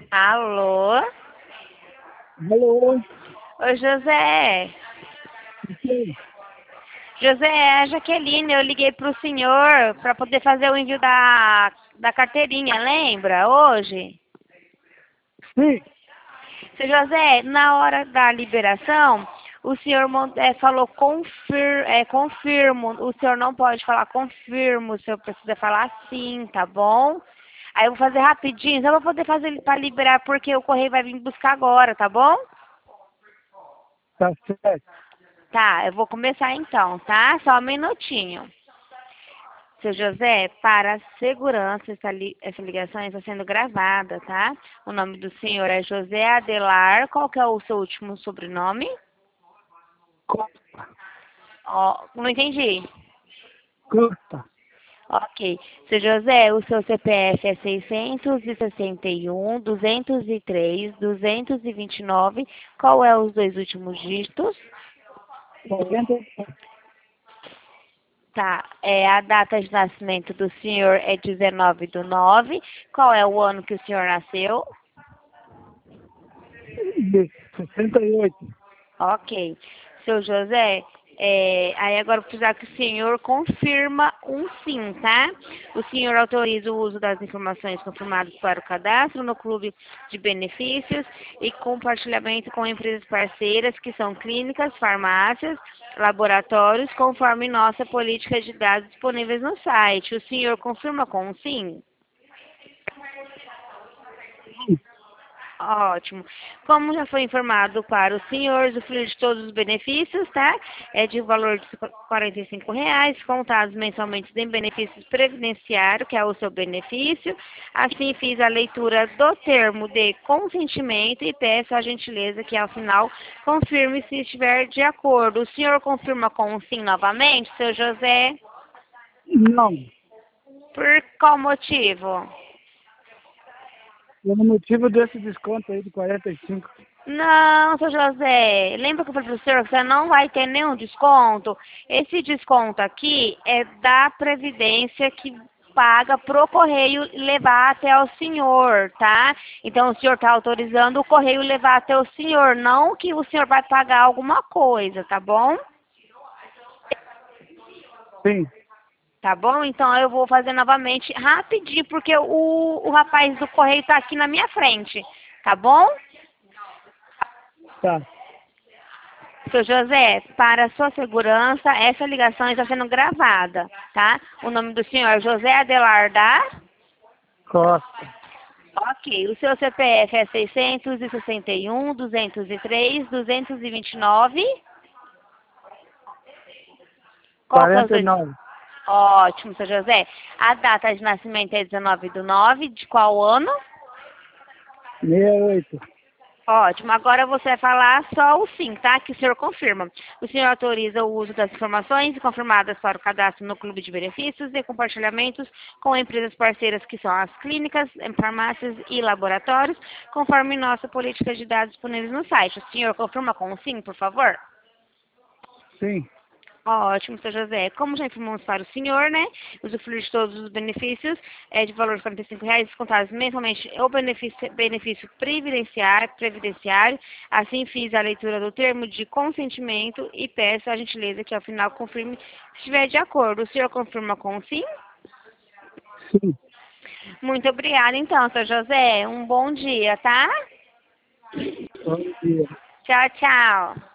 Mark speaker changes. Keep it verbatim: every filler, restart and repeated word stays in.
Speaker 1: Alô?
Speaker 2: Alô?
Speaker 1: Oi, José.
Speaker 2: Sim.
Speaker 1: José, é a Jaqueline, eu liguei para o senhor para poder fazer o envio da, da carteirinha, lembra? Hoje?
Speaker 2: Sim.
Speaker 1: Seu José, na hora da liberação, o senhor mon- eh, falou confir, é, confirmo. O senhor não pode falar confirmo, o senhor precisa falar sim, tá bom? Aí eu vou fazer rapidinho, só vou poder fazer para liberar porque o correio vai vir buscar agora, tá bom?
Speaker 2: Tá certo.
Speaker 1: Tá, eu vou começar então, tá? Só um minutinho. Seu José, para a segurança, essa, li essa ligação está sendo gravada, tá? O nome do senhor é José Adelar. Qual que é o seu último sobrenome?
Speaker 2: Costa.
Speaker 1: Ó, não entendi.
Speaker 2: Costa.
Speaker 1: Ok. Seu José, o seu C P F é seiscentos e sessenta e um, duzentos e três, duzentos e vinte e nove. Qual é os dois últimos dígitos?
Speaker 2: quarenta.
Speaker 1: Tá. É, a data de nascimento do senhor é dezenove do nove. Qual é o ano que o senhor nasceu?
Speaker 2: e sessenta e oito.
Speaker 1: Ok. Seu José, é, aí agora eu vou precisar que o senhor confirma um sim, tá? O senhor autoriza o uso das informações confirmadas para o cadastro no clube de benefícios e compartilhamento com empresas parceiras que são clínicas, farmácias, laboratórios, conforme nossa política de dados disponíveis no site. O senhor confirma com um sim? Ótimo. Como já foi informado para o senhor, usufruir de todos os benefícios, tá? É de valor de quarenta e cinco reais, contados mensalmente em benefícios previdenciário, que é o seu benefício. Assim, fiz a leitura do termo de consentimento e peço a gentileza que, ao final, confirme se estiver de acordo. O senhor confirma com um sim novamente, seu José?
Speaker 2: Não.
Speaker 1: Por qual motivo?
Speaker 2: Pelo motivo desse desconto aí de quarenta e cinco.
Speaker 1: Não, seu José, lembra que eu falei para o senhor que você não vai ter nenhum desconto? Esse desconto aqui é da Previdência que paga pro correio levar até o senhor, tá? Então o senhor está autorizando o correio levar até o senhor, não que o senhor vai pagar alguma coisa, tá bom?
Speaker 2: Sim.
Speaker 1: Tá bom? Então eu vou fazer novamente rapidinho, porque o, o rapaz do correio está aqui na minha frente, tá bom?
Speaker 2: Tá.
Speaker 1: Seu José, para sua segurança, essa ligação está sendo gravada, tá? O nome do senhor é José Adelar da?
Speaker 2: Costa.
Speaker 1: Ok. O seu C P F é seiscentos e sessenta e um, duzentos e três, duzentos e vinte e nove. Qual que é o
Speaker 2: quarenta e
Speaker 1: seu...
Speaker 2: nove.
Speaker 1: Ótimo, seu José. A data de nascimento é dezenove do nove. De qual ano?
Speaker 2: sessenta e oito.
Speaker 1: Ótimo. Agora você vai falar só o sim, tá? Que o senhor confirma. O senhor autoriza o uso das informações confirmadas para o cadastro no clube de benefícios e compartilhamentos com empresas parceiras que são as clínicas, farmácias e laboratórios, conforme nossa política de dados disponíveis no site. O senhor confirma com um sim, por favor?
Speaker 2: Sim.
Speaker 1: Ótimo, seu José. Como já informamos para o senhor, né? Usufruir de todos os benefícios é de valor de quarenta e cinco reais descontados mensalmente o benefício, benefício previdenciário, previdenciário. Assim, fiz a leitura do termo de consentimento e peço a gentileza que, ao final, confirme se estiver de acordo. O senhor confirma com sim?
Speaker 2: Sim.
Speaker 1: Muito obrigada, então, seu José. Um bom dia, tá?
Speaker 2: Bom dia.
Speaker 1: Tchau, tchau.